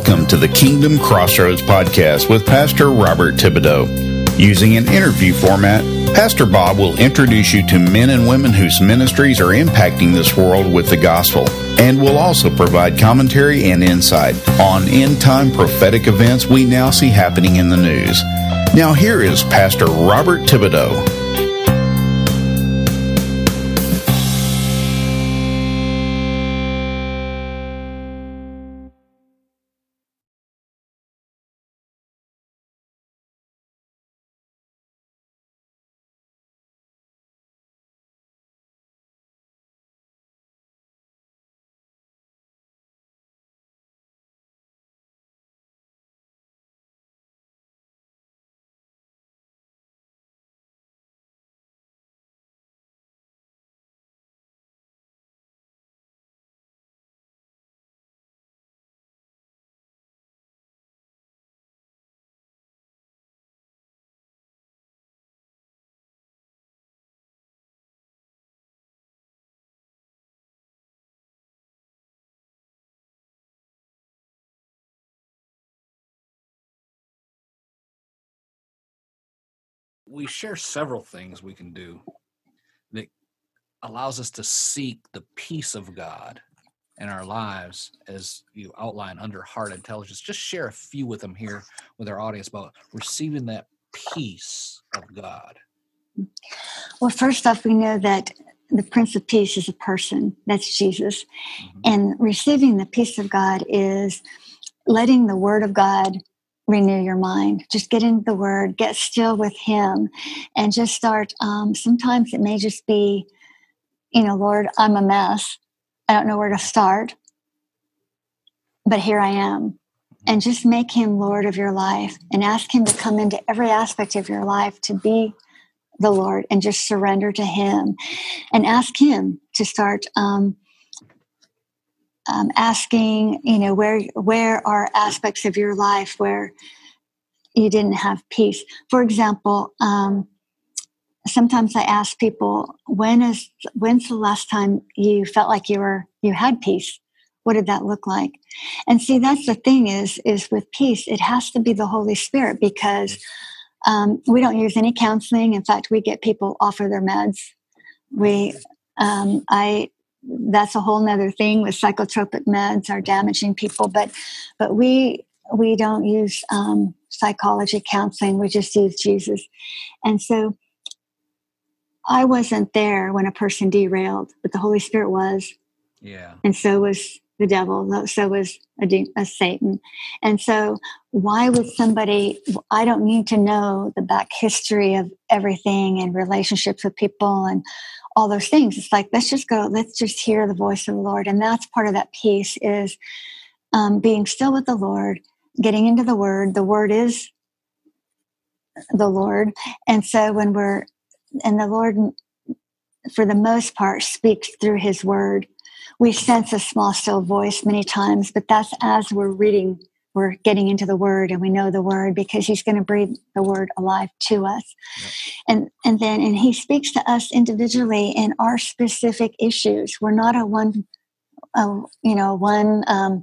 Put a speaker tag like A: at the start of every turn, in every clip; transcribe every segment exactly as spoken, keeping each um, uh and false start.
A: Welcome to the Kingdom Crossroads podcast with Pastor Robert Thibodeau. Using an interview format, Pastor Bob will introduce you to men and women whose ministries are impacting this world with the gospel, and will also provide commentary and insight on end-time prophetic events we now see happening in the news. Now here is Pastor Robert Thibodeau.
B: We share several things we can do that allows us to seek the peace of God in our lives, as you outline under heart intelligence. Just share a few with them here with our audience about receiving that peace of God.
C: Well, first off, we know that the Prince of Peace is a person. That's Jesus. Mm-hmm. And receiving the peace of God is letting the Word of God renew your mind. Just get into the Word, get still with Him, and just start. Um, sometimes it may just be, you know, Lord, I'm a mess. I don't know where to start, but here I am. And just make Him Lord of your life and ask Him to come into every aspect of your life to be the Lord, and just surrender to Him and ask Him to start um, Um, asking, you know, where where are aspects of your life where you didn't have peace? For example, um, sometimes I ask people, when is when's the last time you felt like you were you had peace? What did that look like? And see, that's the thing is is with peace, it has to be the Holy Spirit, because um, we don't use any counseling. In fact, we get people off of their meds. We, um, I. That's a whole nother thing with psychotropic meds are damaging people, but but we we don't use um, psychology counseling. We just use Jesus. And so I wasn't there when a person derailed, but the Holy Spirit was.
B: Yeah.
C: And so was the devil. So was a, de- a Satan. And so why would somebody, I don't need to know the back history of everything and relationships with people and all those things. It's like, let's just go, let's just hear the voice of the Lord. And that's part of that peace is um, being still with the Lord, getting into the Word. The Word is the Lord. And so when we're, and the Lord, for the most part, speaks through His Word. We sense a small, still voice many times, but that's as we're reading, we're getting into the Word, and we know the Word because He's going to breathe the Word alive to us. Yep. And and then, and He speaks to us individually in our specific issues. We're not a one, a, you know, one, um,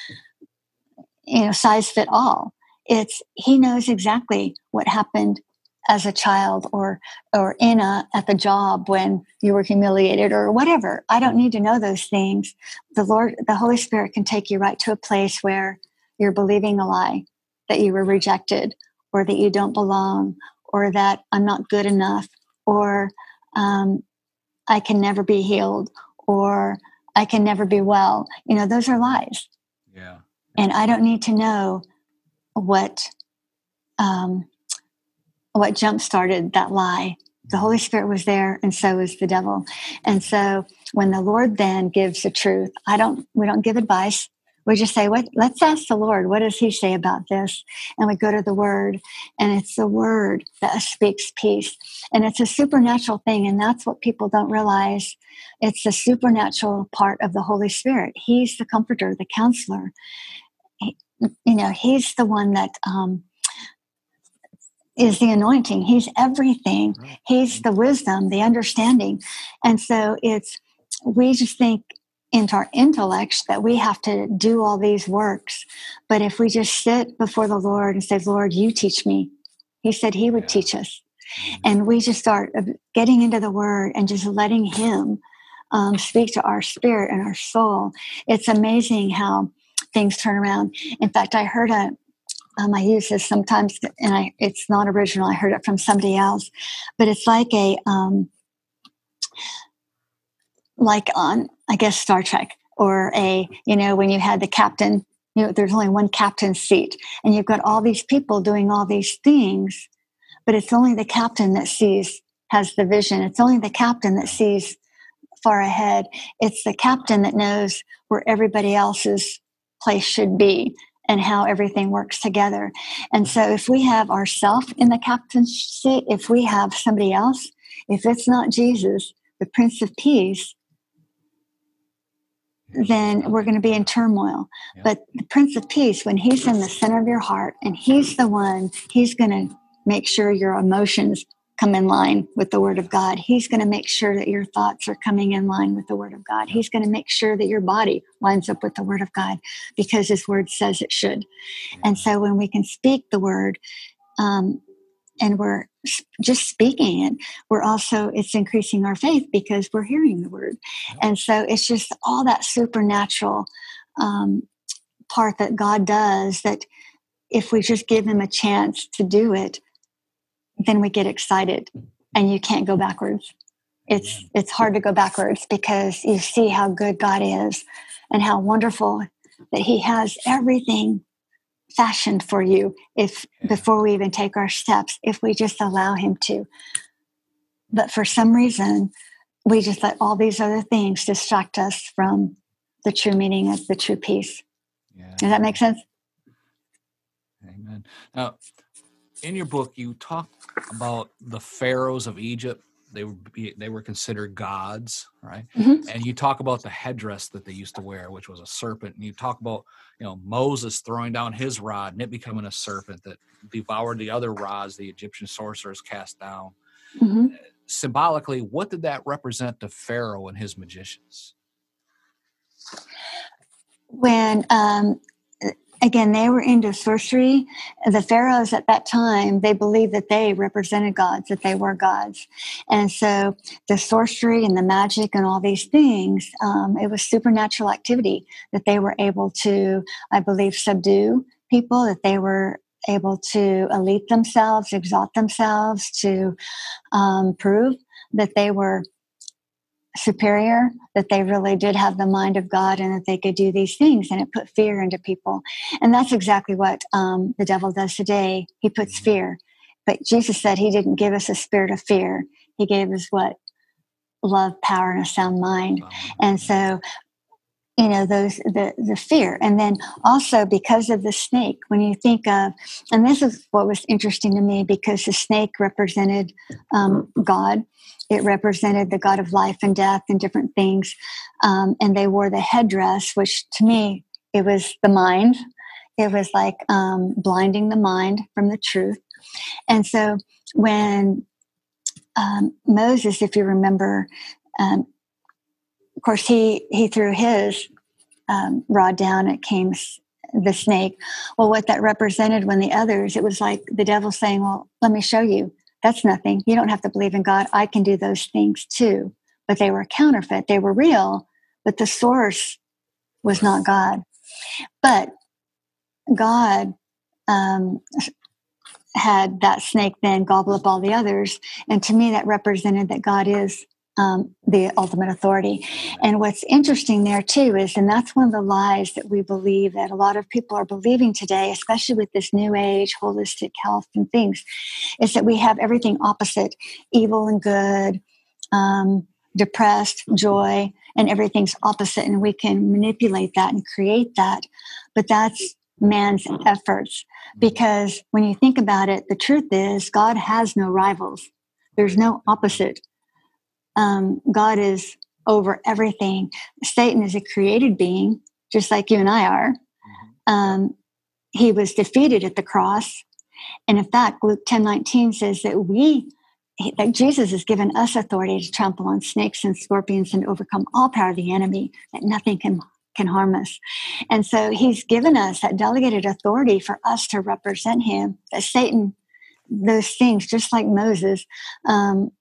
C: you know, size fit all. It's, He knows exactly what happened as a child, or or in a at the job when you were humiliated or whatever. I don't need to know those things. The Lord, the Holy Spirit can take you right to a place where you're believing a lie, that you were rejected, or that you don't belong, or that I'm not good enough, or um, I can never be healed, or I can never be well. You know, those are lies.
B: Yeah.
C: And I don't need to know what um, what jump-started that lie. The Holy Spirit was there, and so was the devil. And so when the Lord then gives the truth, I don't, we don't give advice. We just say, "What? Let's ask the Lord. What does He say about this?" And we go to the Word, and it's the Word that speaks peace. And it's a supernatural thing, and that's what people don't realize. It's the supernatural part of the Holy Spirit. He's the comforter, the counselor. He, you know, He's the one that um, is the anointing. He's everything. He's the wisdom, the understanding. And so it's, we just think into our intellects that we have to do all these works. But if we just sit before the Lord and say, Lord, you teach me. He said he would yeah. teach us. And we just start getting into the word and just letting him um, speak to our spirit and our soul. It's amazing how things turn around. In fact, I heard a, um, I use this sometimes, and I, it's not original. I heard it from somebody else, but it's like a, um, like on, I guess, Star Trek, or a, you know, when you had the captain, you know, there's only one captain's seat, and you've got all these people doing all these things, but it's only the captain that sees, has the vision. It's only the captain that sees far ahead. It's the captain that knows where everybody else's place should be and how everything works together. And so if we have ourselves in the captain's seat, if we have somebody else, if it's not Jesus, the Prince of Peace, then we're going to be in turmoil. Yeah. But the Prince of Peace, when he's in the center of your heart, and he's the one, he's going to make sure your emotions come in line with the Word of God. He's going to make sure that your thoughts are coming in line with the Word of God. He's going to make sure that your body lines up with the Word of God, because his Word says it should. And so when we can speak the Word, um, and we're just speaking it, we're also, it's increasing our faith because we're hearing the Word. And so it's just all that supernatural um, part that God does, that if we just give him a chance to do it, then we get excited and you can't go backwards. It's, it's hard to go backwards because you see how good God is and how wonderful that he has everything fashioned for you, if before we even take our steps, if we just allow him to. But for some reason, we just let all these other things distract us from the true meaning of the true peace. Yeah. Does that make sense?
B: Amen. Now, in your book, you talk about the pharaohs of Egypt. They were they were considered gods, right? Mm-hmm. And you talk about the headdress that they used to wear, which was a serpent. And you talk about, you know, Moses throwing down his rod and it becoming a serpent that devoured the other rods the Egyptian sorcerers cast down. Mm-hmm. Uh, symbolically, what did that represent to Pharaoh and his magicians?
C: When um, Again, they were into sorcery. The pharaohs at that time, they believed that they represented gods, that they were gods. And so the sorcery and the magic and all these things, um, it was supernatural activity that they were able to, I believe, subdue people, that they were able to elite themselves, exalt themselves, to um, prove that they were superior, that they really did have the mind of God and that they could do these things, and it put fear into people. And that's exactly what um, the devil does today. He puts fear. But Jesus said he didn't give us a spirit of fear. He gave us what? Love, power, and a sound mind. And so, you know, those the, the fear. And then also because of the snake, when you think of, and this is what was interesting to me, because the snake represented um, God. It represented the God of life and death and different things. Um, and they wore the headdress, which to me, it was the mind. It was like um, blinding the mind from the truth. And so when um, Moses, if you remember, um, of course, he, he threw his um, rod down, it came the snake. Well, what that represented when the others, it was like the devil saying, well, let me show you. That's nothing. You don't have to believe in God. I can do those things too. But they were counterfeit. They were real, but the source was not God. But God um, had that snake then gobble up all the others. And to me, that represented that God is um, the ultimate authority. And what's interesting there too is, and that's one of the lies that we believe that a lot of people are believing today, especially with this new age, holistic health and things, is that we have everything opposite, evil and good, um, depressed, joy, and everything's opposite. And we can manipulate that and create that. But that's man's efforts. Because when you think about it, the truth is God has no rivals. There's no opposite. Um, God is over everything. Satan is a created being, just like you and I are. Um, he was defeated at the cross. And in fact, Luke ten nineteen says that we, he, that Jesus has given us authority to trample on snakes and scorpions and overcome all power of the enemy, that nothing can can harm us. And so he's given us that delegated authority for us to represent him, that Satan, those things, just like Moses, um,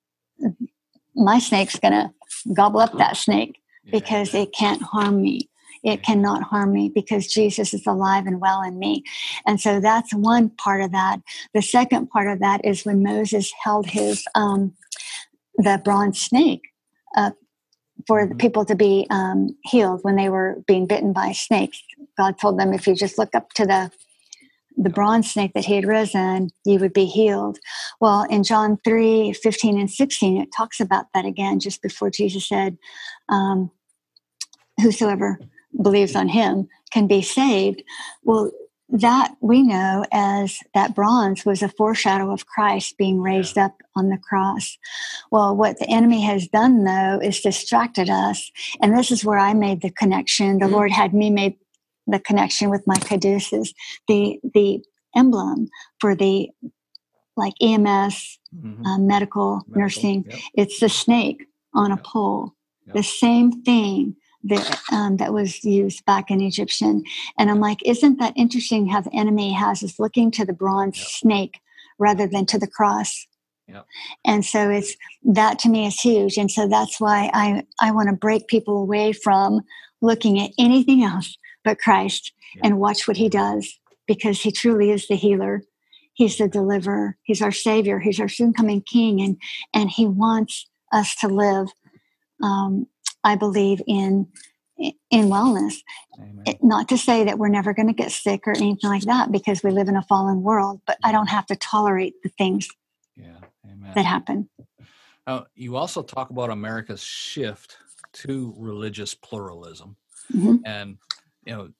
C: my snake's going to gobble up that snake because
B: Yeah.
C: it can't harm me. It cannot harm me because Jesus is alive and well in me. And so that's one part of that. The second part of that is when Moses held his, um, the bronze snake up for the people to be um, healed when they were being bitten by snakes. God told them, if you just look up to the the bronze snake that he had risen, you would be healed. Well, in John three, fifteen and sixteen, it talks about that again, just before Jesus said, um, whosoever believes on him can be saved. Well, that we know as that bronze was a foreshadow of Christ being raised yeah. up on the cross. Well, what the enemy has done, though, is distracted us. And this is where I made the connection. The mm-hmm. Lord had me make the connection with my caduceus, the the emblem for the like E M S, mm-hmm. uh, medical, medical nursing. Yep. It's the snake on yep. a pole. Yep. The same thing that um, that was used back in Egyptian. And I'm like, isn't that interesting how the enemy has us looking to the bronze yep. snake rather than to the cross? Yep. And so it's that to me is huge. And so that's why I, I want to break people away from looking at anything else but Christ yep. and watch what he does, because he truly is the healer. He's the deliverer. He's our savior. He's our soon coming king. And, and he wants us to live, um, I believe in in wellness. It, not to say that we're never going to get sick or anything like that, because we live in a fallen world, but I don't have to tolerate the things
B: yeah. Amen.
C: that happen.
B: Uh, you also talk about America's shift to religious pluralism.
C: Mm-hmm.
B: And, you know,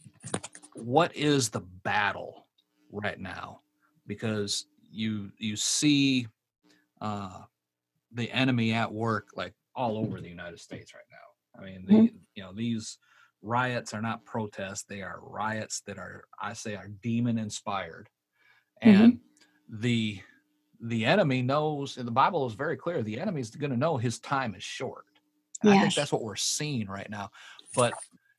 B: what is the battle right now? Because you you see uh, the enemy at work, like, all over the United States right now. I mean, they, mm-hmm. you know, these riots are not protests. They are riots that are, I say, are demon inspired. And mm-hmm. the, the enemy knows, and the Bible is very clear, the enemy is going to know his time is short. And yes. I think that's what we're seeing right now. But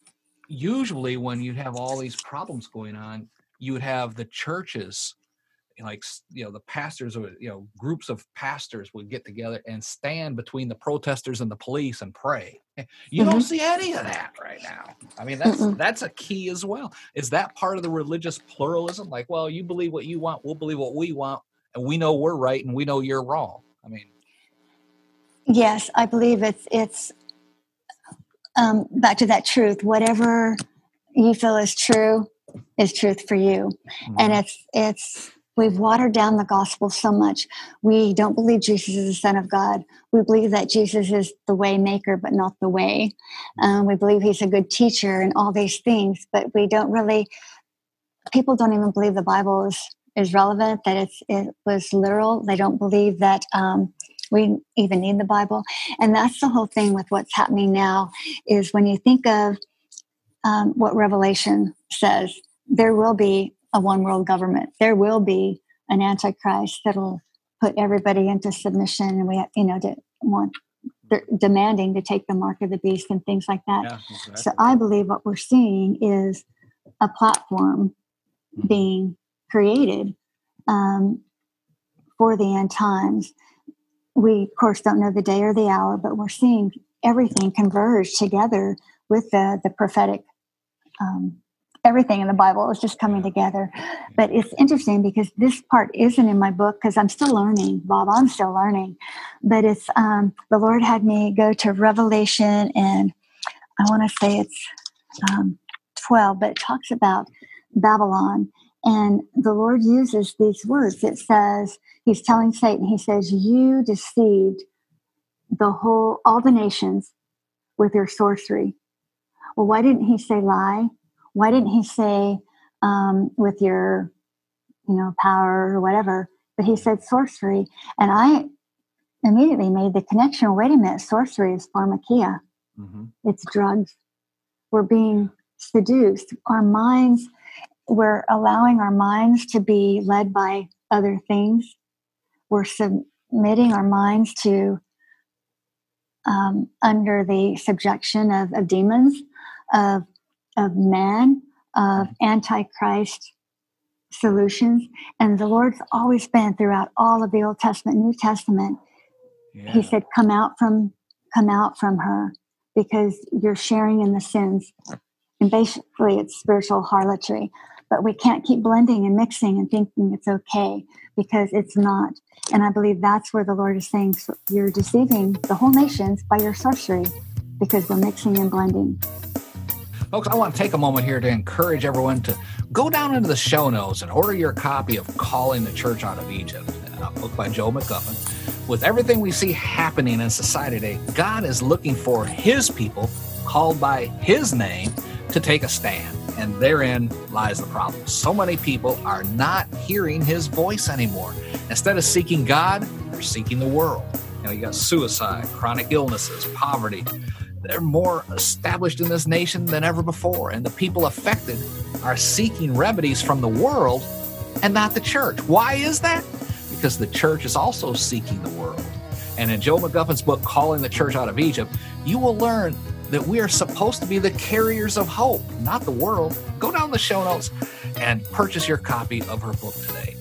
B: usually when you have all these problems going on, you would have the churches, like, you know, the pastors or, you know, groups of pastors would get together and stand between the protesters and the police and pray. You mm-hmm. don't see any of that right now. I mean, that's Mm-mm. that's a key as well. Is that part of the religious pluralism? Like, well, you believe what you want, we'll believe what we want, and we know we're right and we know you're wrong. I mean,
C: yes, I believe it's it's um, back to that truth. Whatever you feel is true is truth for you, mm-hmm. and it's it's. We've watered down the gospel so much. We don't believe Jesus is the Son of God. We believe that Jesus is the way maker, but not the way. Um, we believe he's a good teacher and all these things, but we don't really, people don't even believe the Bible is, is relevant, that it's, it was literal. They don't believe that um, we even need the Bible. And that's the whole thing with what's happening now, is when you think of um, what Revelation says, there will be a one world government. There will be an antichrist that'll put everybody into submission, and we have, you know, to want, they're demanding to take the mark of the beast and things like that.
B: Yeah, exactly.
C: So I believe what we're seeing is a platform mm-hmm. being created um, for the end times. We, of course, don't know the day or the hour, but we're seeing everything converge together with the, the prophetic um everything in the Bible is just coming together. But it's interesting because this part isn't in my book, because I'm still learning, Bob. I'm still learning. But it's um, the Lord had me go to Revelation, and I want to say it's um, twelve, but it talks about Babylon. And the Lord uses these words. It says, he's telling Satan, he says, you deceived the whole, all the nations with your sorcery. Well, why didn't he say lie? Why didn't he say um, with your, you know, power or whatever? But he said sorcery. And I immediately made the connection. Wait a minute, sorcery is pharmakia. Mm-hmm. It's drugs. We're being seduced. Our minds, we're allowing our minds to be led by other things. We're sub, submitting our minds to um, under the subjection of, of demons, of of man, of antichrist solutions. And the Lord's always been throughout all of the Old Testament, New Testament. Yeah. He said, come out from, come out from her, because you're sharing in the sins. And basically it's spiritual harlotry, but we can't keep blending and mixing and thinking it's okay, because it's not. And I believe that's where the Lord is saying, so you're deceiving the whole nations by your sorcery, because we're mixing and blending.
B: Folks, I want to take a moment here to encourage everyone to go down into the show notes and order your copy of Calling the Church Out of Egypt, a book by Joe McGuffin. With everything we see happening in society today, God is looking for his people, called by his name, to take a stand. And therein lies the problem. So many people are not hearing his voice anymore. Instead of seeking God, they're seeking the world. You know, you got suicide, chronic illnesses, poverty. They're more established in this nation than ever before. And the people affected are seeking remedies from the world and not the church. Why is that? Because the church is also seeking the world. And in Joe McGuffin's book, Calling the Church Out of Egypt, you will learn that we are supposed to be the carriers of hope, not the world. Go down the show notes and purchase your copy of her book today.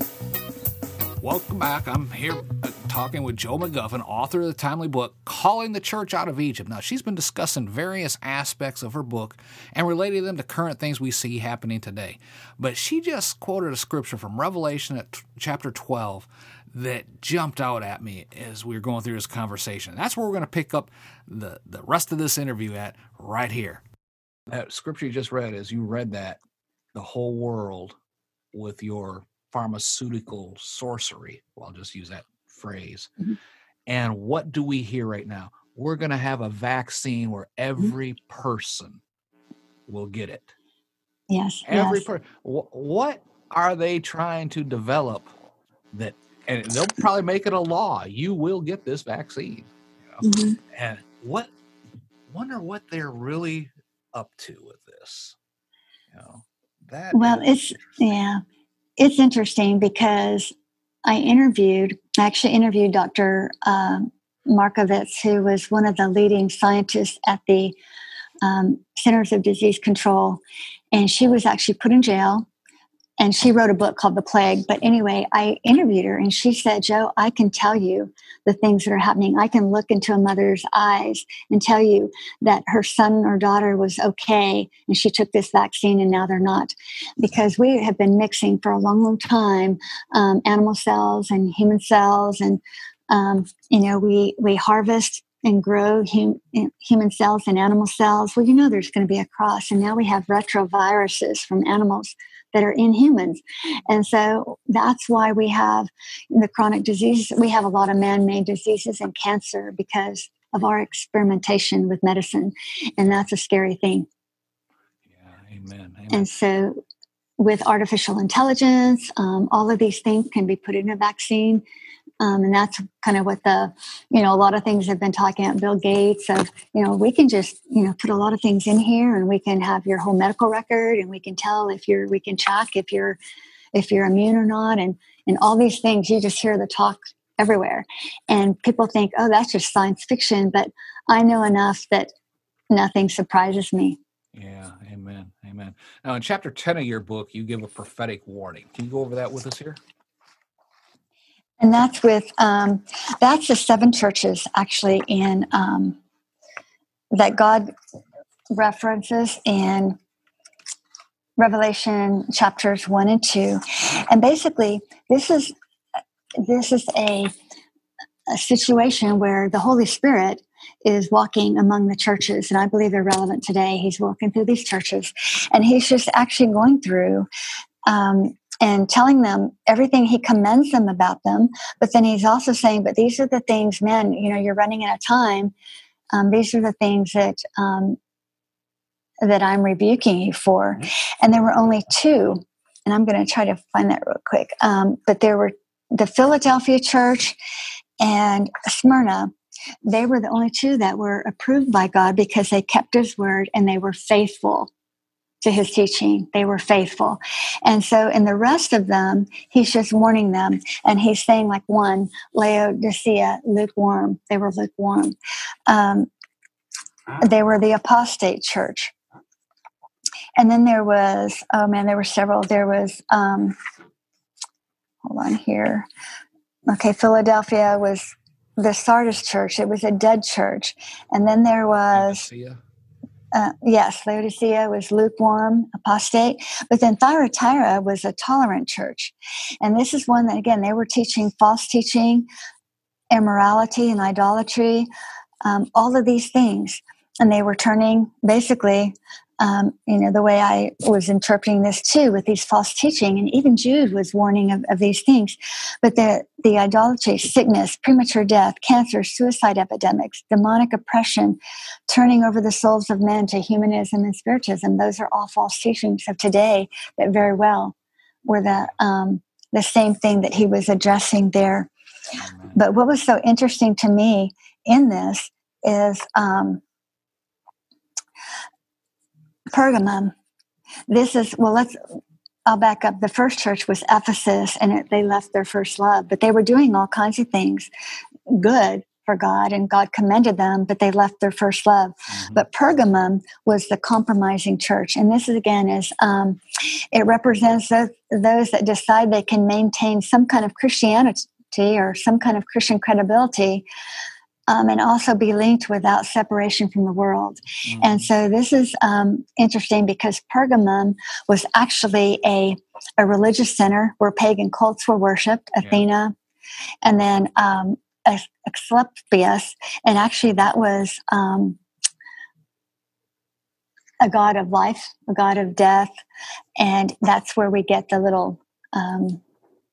B: Welcome back. I'm here uh, talking with Joe McGuffin, author of the timely book, Calling the Church Out of Egypt. Now, she's been discussing various aspects of her book and relating them to current things we see happening today. But she just quoted a scripture from Revelation at t- chapter twelve that jumped out at me as we were going through this conversation. That's where we're going to pick up the, the rest of this interview at right here. That scripture you just read, as you read that, the whole world with your pharmaceutical sorcery, well, I'll just use that phrase. Mm-hmm. And what do we hear right now? We're going to have a vaccine where every person will get it.
C: Yes.
B: Every
C: yes.
B: person. What are they trying to develop that? And they'll probably make it a law. You will get this vaccine. You know? Mm-hmm. And what? Wonder what they're really up to with this. You know, that.
C: Well, it's yeah, it's interesting because I interviewed, I actually interviewed Doctor Um, Markovitz, who was one of the leading scientists at the um, Centers of Disease Control, and she was actually put in jail. And she wrote a book called The Plague. But anyway, I interviewed her and she said, Joe, I can tell you the things that are happening. I can look into a mother's eyes and tell you that her son or daughter was okay and she took this vaccine and now they're not. Because we have been mixing for a long, long time um, animal cells and human cells. And, um, you know, we, we harvest and grow hum, human cells and animal cells. Well, you know, there's going to be a cross. And now we have retroviruses from animals that are in humans. And so that's why we have the chronic diseases. We have a lot of man-made diseases and cancer because of our experimentation with medicine. And that's a scary thing.
B: Yeah, amen. amen.
C: And so with artificial intelligence, um, all of these things can be put in a vaccine. Um, and that's kind of what the, you know, a lot of things have been talking about Bill Gates of, you know, we can just, you know, put a lot of things in here and we can have your whole medical record and we can tell if you're, we can track if you're, if you're immune or not. And, and all these things, you just hear the talk everywhere. And people think, oh, that's just science fiction. But I know enough that nothing surprises me.
B: Yeah. Amen. Amen. Now in chapter ten of your book, you give a prophetic warning. Can you go over that with us here?
C: And that's with, um, that's the seven churches actually in, um, that God references in Revelation chapters one and two. And basically this is, this is a, a situation where the Holy Spirit is walking among the churches. And I believe they're relevant today. He's walking through these churches and he's just actually going through, um, and telling them everything. He commends them about them, but then he's also saying, but these are the things, man, you know, you're running out of time. Um, these are the things that, um, that I'm rebuking you for. And there were only two, and I'm going to try to find that real quick. Um, but there were the Philadelphia church and Smyrna. They were the only two that were approved by God because they kept his word and they were faithful to his teaching. They were faithful. And so in the rest of them, he's just warning them. And he's saying, like, one, Laodicea, lukewarm. They were lukewarm. Um, they were the apostate church. And then there was, oh man, there were several. There was, um, hold on here. Okay, Philadelphia was the Sardis church. It was a dead church. And then there was...
B: Laodicea.
C: Uh, yes, Laodicea was lukewarm, apostate, but then Thyatira was a tolerant church. And this is one that, again, they were teaching false teaching, immorality and idolatry, um, all of these things. And they were turning, basically, um, you know, the way I was interpreting this too, with these false teaching, and even Jude was warning of, of these things. But the, the idolatry, sickness, premature death, cancer, suicide epidemics, demonic oppression, turning over the souls of men to humanism and spiritism, those are all false teachings of today that very well were the, um, the same thing that he was addressing there. Amen. But what was so interesting to me in this is... Um, Pergamum. This is, well, let's, I'll back up. The first church was Ephesus, and it, they left their first love, but they were doing all kinds of things good for God, and God commended them, but they left their first love. Mm-hmm. But Pergamum was the compromising church. And this is, again, is, um, it represents those, those that decide they can maintain some kind of Christianity or some kind of Christian credibility, Um, and also be linked without separation from the world. Mm-hmm. And so this is um, interesting because Pergamum was actually a, a religious center where pagan cults were worshipped, yeah. Athena, and then um, Asclepius. And actually that was um, a god of life, a god of death. And that's where we get the little... Um,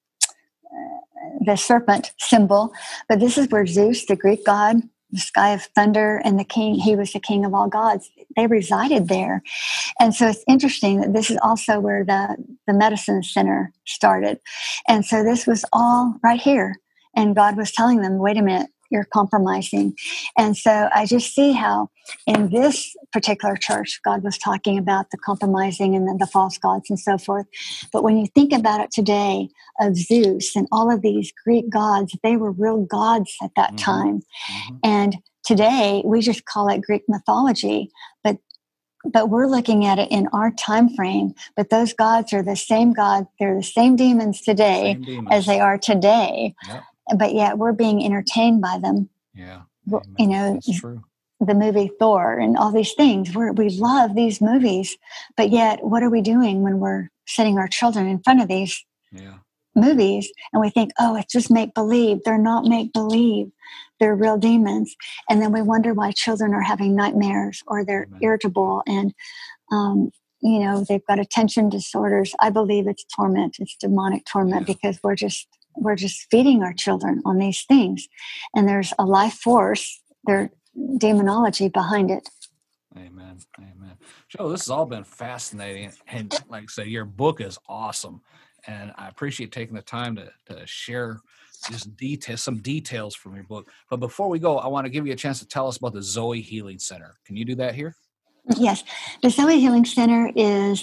C: the serpent symbol, but this is where Zeus, the Greek god, the sky of thunder, and the king, he was the king of all gods, they resided there. And so it's interesting that this is also where the, the medicine center started. And so this was all right here. And God was telling them, wait a minute, you're compromising. And so I just see how in this particular church, God was talking about the compromising and then the false gods and so forth. But when you think about it today of Zeus and all of these Greek gods, they were real gods at that mm-hmm. time. Mm-hmm. And today we just call it Greek mythology, but but we're looking at it in our time frame. But those gods are the same gods. They're the same demons today same demons. as they are today. Yep. But yet we're being entertained by them.
B: Yeah.
C: You know,
B: that's true.
C: The movie Thor and all these things. We're, we love these movies, but yet what are we doing when we're setting our children in front of these
B: yeah.
C: movies and we think, oh, it's just make-believe. They're not make-believe. They're real demons. And then we wonder why children are having nightmares or they're Amen. irritable and, um, you know, they've got attention disorders. I believe it's torment. It's demonic torment yeah. because we're just We're just feeding our children on these things. And there's a life force, there's demonology behind it.
B: Amen. Amen. Joe, this has all been fascinating. And like I say, your book is awesome. And I appreciate taking the time to, to share just details, some details from your book. But before we go, I want to give you a chance to tell us about the Zoe Healing Center. Can you do that here?
C: Yes. The Zoe Healing Center is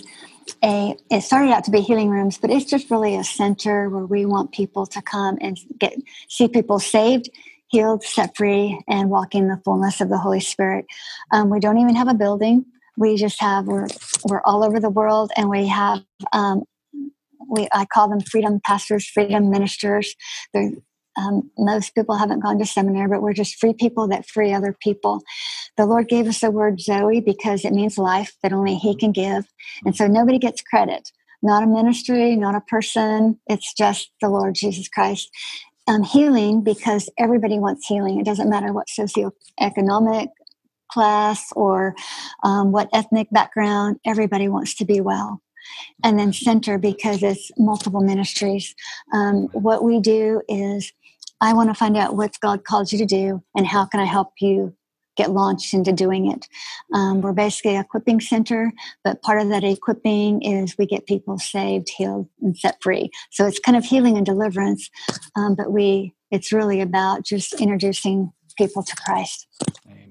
C: a, it started out to be healing rooms, but it's just really a center where we want people to come and get, see people saved, healed, set free, and walk in the fullness of the Holy Spirit. Um, we don't even have a building. We just have, we're, we're all over the world, and we have, um, we, I call them freedom pastors, freedom ministers. They're, Um, most people haven't gone to seminary, but we're just free people that free other people. The Lord gave us the word Zoe because it means life that only He can give. And so nobody gets credit, not a ministry, not a person. It's just the Lord Jesus Christ. Um, healing because everybody wants healing. It doesn't matter what socioeconomic class or um, what ethnic background. Everybody wants to be well. And then center because it's multiple ministries. Um, what we do is I want to find out what God called you to do and how can I help you get launched into doing it. Um, we're basically an equipping center, but part of that equipping is we get people saved, healed, and set free. So it's kind of healing and deliverance, um, but we it's really about just introducing people to Christ.
B: Amen.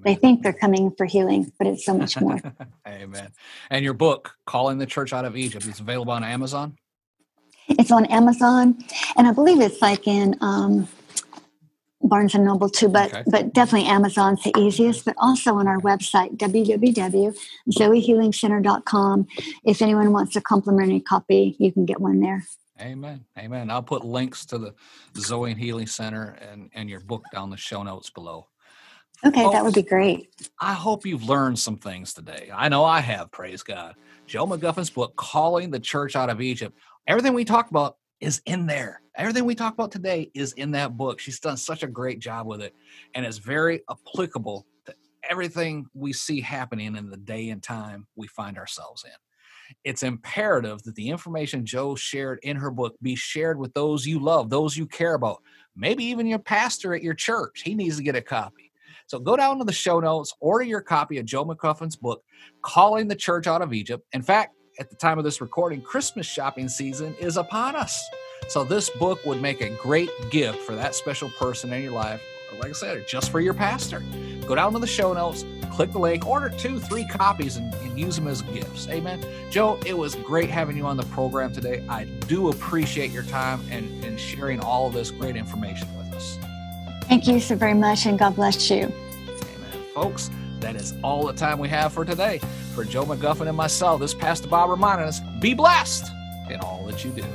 C: They think they're coming for healing, but it's so much more.
B: Amen. And your book, Calling the Church Out of Egypt, is available on Amazon?
C: It's on Amazon, and I believe it's like in um, Barnes and Noble too, but
B: okay.
C: but definitely Amazon's the easiest, but also on our website, w w w dot zoe healing center dot com. If anyone wants a complimentary copy, you can get one there.
B: Amen. Amen. I'll put links to the Zoe Healing Center and, and your book down the show notes below.
C: Okay,
B: Folks,
C: that would be great.
B: I hope you've learned some things today. I know I have, praise God. Joe McGuffin's book, Calling the Church Out of Egypt. Everything we talked about is in there. Everything we talked about today is in that book. She's done such a great job with it, and it's very applicable to everything we see happening in the day and time we find ourselves in. It's imperative that the information Joe shared in her book be shared with those you love, those you care about, maybe even your pastor at your church. He needs to get a copy. So go down to the show notes, order your copy of Joe McGuffin's book, Calling the Church Out of Egypt. In fact, at the time of this recording, Christmas shopping season is upon us. So this book would make a great gift for that special person in your life, or like I said, just for your pastor. Go down to the show notes, click the link, order two, three copies, and, and use them as gifts. Amen. Joe, it was great having you on the program today. I do appreciate your time and, and sharing all of this great information with us.
C: Thank you so very much, and God bless you.
B: Amen. Folks, that is all the time we have for today. For Joe McGuffin and myself, this is Pastor Bob reminding us, be blessed in all that you do.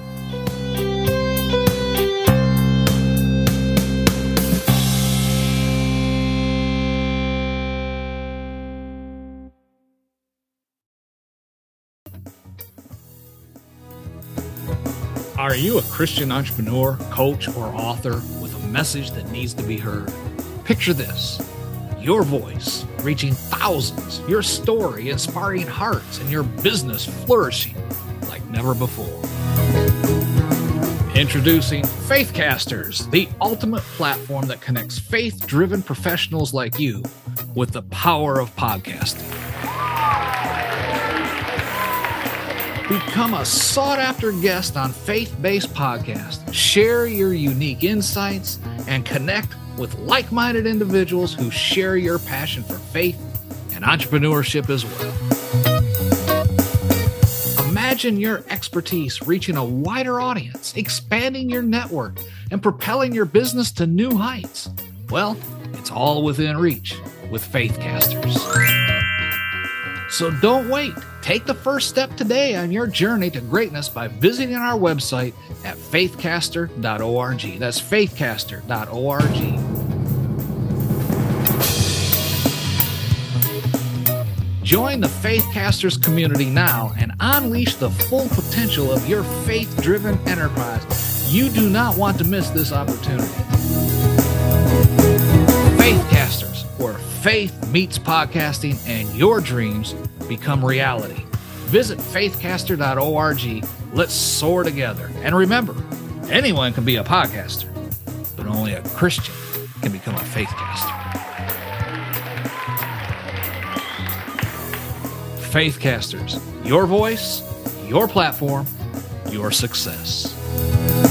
B: Are you a Christian entrepreneur, coach, or author with a message that needs to be heard? Picture this. Your voice reaching thousands, your story inspiring hearts, and your business flourishing like never before. Introducing Faithcasters, the ultimate platform that connects faith-driven professionals like you with the power of podcasting. Become a sought-after guest on faith-based podcasts. Share your unique insights and connect with like-minded individuals who share your passion for faith and entrepreneurship as well. Imagine your expertise reaching a wider audience, expanding your network, and propelling your business to new heights. Well, it's all within reach with Faithcasters. So don't wait. Take the first step today on your journey to greatness by visiting our website at faithcaster dot org. That's faithcaster dot org. Join the Faithcasters community now and unleash the full potential of your faith-driven enterprise. You do not want to miss this opportunity. Faithcasters, where faith meets podcasting and your dreams become reality. Visit faithcaster dot org. Let's soar together. And remember, anyone can be a podcaster, but only a Christian can become a faithcaster. Faithcasters, your voice, your platform, your success.